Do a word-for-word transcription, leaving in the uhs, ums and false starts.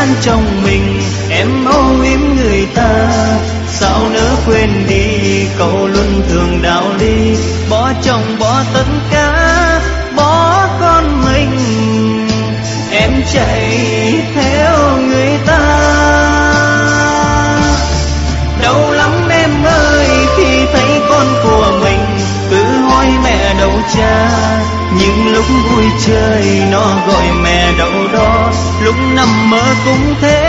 gian trong mình, em âu yếm người ta. Sao nỡ quên đi cậu luôn thường đạo lý, bỏ chồng bỏ tất cả, bỏ con mình, em chạy theo người ta. Đau lắm em ơi khi thấy con của mình cứ hỏi mẹ đâu cha, nhưng lúc vui chơi nó gọi mẹ đâu đó, lúc nằm mơ cũng thế.